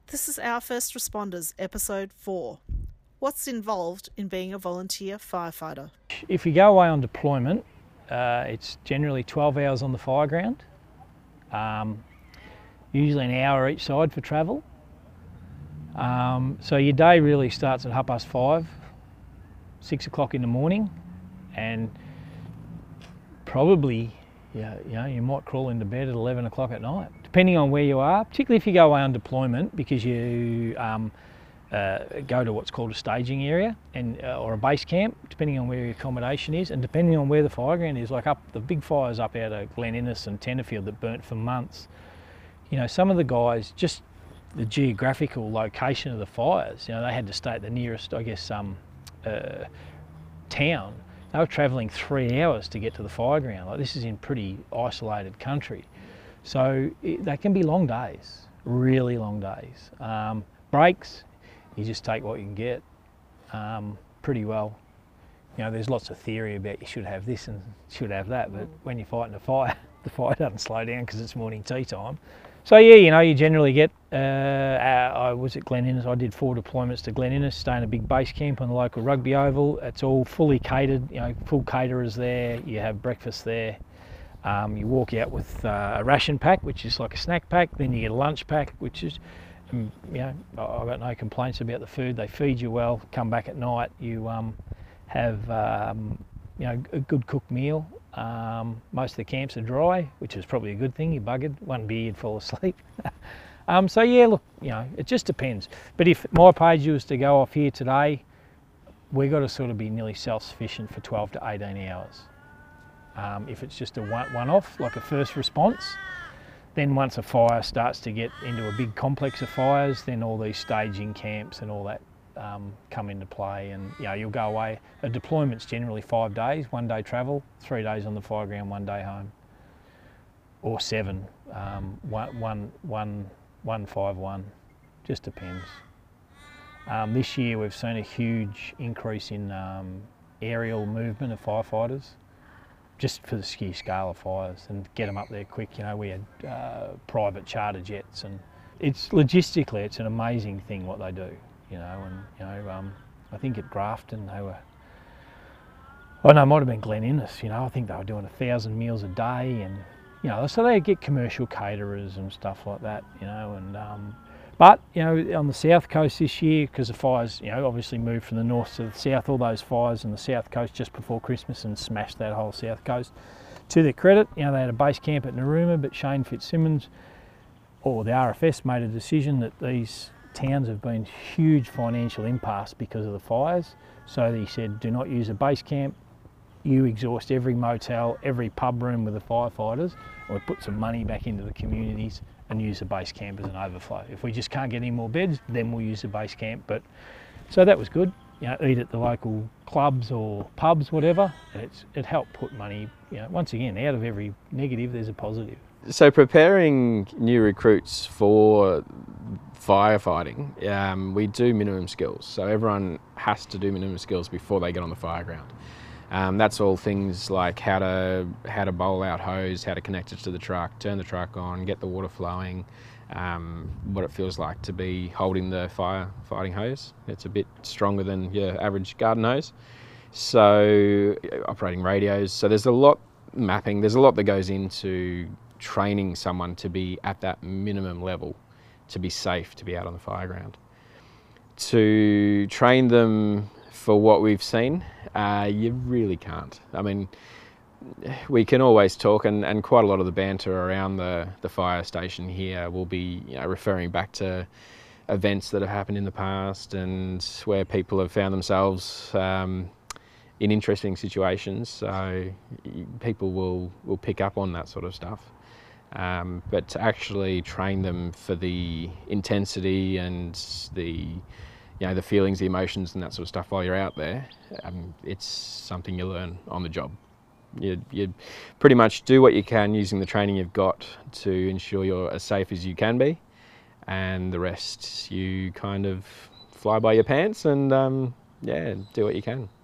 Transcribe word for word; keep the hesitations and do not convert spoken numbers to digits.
This is Our First Responders, Episode four. What's involved in being a volunteer firefighter? If you go away on deployment, uh, it's generally twelve hours on the fire ground, um, usually an hour each side for travel. Um, so your day really starts at half past five, six o'clock in the morning, and probably yeah, you know, you might crawl into bed at eleven o'clock at night, depending on where you are, particularly if you go away on deployment, because you um, uh, go to what's called a staging area and uh, or a base camp, depending on where your accommodation is and depending on where the fireground is. Like up the big fires up out of Glen Innes and Tenterfield that burnt for months. You know, some of the guys, just the geographical location of the fires, you know, they had to stay at the nearest, I guess, um, uh, town. They were travelling three hours to get to the fire ground. Like, this is in pretty isolated country. So it, they can be long days, really long days. Um, breaks, you just take what you can get um, pretty well. You know, there's lots of theory about you should have this and should have that, but when you're fighting a fire, the fire doesn't slow down because it's morning tea time. So yeah, you know, you generally get, uh, I was at Glen Innes, I did four deployments to Glen Innes, stay in a big base camp on the local rugby oval. It's all fully catered, you know, full caterers there, you have breakfast there. Um, you walk out with uh, a ration pack, which is like a snack pack, then you get a lunch pack, which is, um, you know, I've got no complaints about the food. They feed you well, come back at night, you um, have, um, you know, a good cooked meal. Um, most of the camps are dry, which is probably a good thing. You're buggered. One beer, you'd fall asleep. um, so yeah, look, you know, it just depends. But if my page was to go off here today, we've got to sort of be nearly self-sufficient for twelve to eighteen hours. Um, if it's just a one, one-off, like a first response, then once a fire starts to get into a big complex of fires, then all these staging camps and all that Um, come into play, and you know, you'll go away. A deployment's generally five days, one day travel, three days on the fire ground, one day home, or seven, um, one, one, one, one, five, one, just depends. Um, this year we've seen a huge increase in um, aerial movement of firefighters, just for the sheer scale of fires, and get them up there quick. You know, we had uh, private charter jets, and it's logistically, it's an amazing thing what they do. You know, and you know, um, I think at Grafton they were, oh no, it might have been Glen Innes, you know, I think they were doing a thousand meals a day, and you know, so they get commercial caterers and stuff like that, you know, and um, but you know, on the south coast this year, because the fires, you know, obviously moved from the north to the south, all those fires on the south coast just before Christmas and smashed that whole south coast. To their credit, you know, they had a base camp at Narooma, but Shane Fitzsimmons, or the R F S, made a decision that these towns have been huge financial impasse because of the fires. So he said, do not use a base camp. You exhaust every motel, every pub room with the firefighters, and we put some money back into the communities and use the base camp as an overflow. If we just can't get any more beds, then we'll use the base camp. But so that was good. You know, eat at the local clubs or pubs, whatever. It's, it helped put money, you know, once again, out of every negative, there's a positive. So preparing new recruits for firefighting, um, we do minimum skills. So everyone has to do minimum skills before they get on the fire ground. Um, that's all things like how to how to bowl out hose, how to connect it to the truck, turn the truck on, get the water flowing, um, what it feels like to be holding the firefighting hose. It's a bit stronger than your average garden hose. So operating radios. So there's a lot mapping. There's a lot that goes into training someone to be at that minimum level, to be safe to be out on the fire ground. To train them for what we've seen, uh, you really can't. I mean, we can always talk, and, and quite a lot of the banter around the, the fire station here will be, you know, referring back to events that have happened in the past and where people have found themselves um, in interesting situations. So people will, will pick up on that sort of stuff. Um, but to actually train them for the intensity and the, you know, the feelings, the emotions and that sort of stuff while you're out there, um, it's something you learn on the job. You, you pretty much do what you can using the training you've got to ensure you're as safe as you can be, and the rest you kind of fly by your pants and um, yeah, do what you can.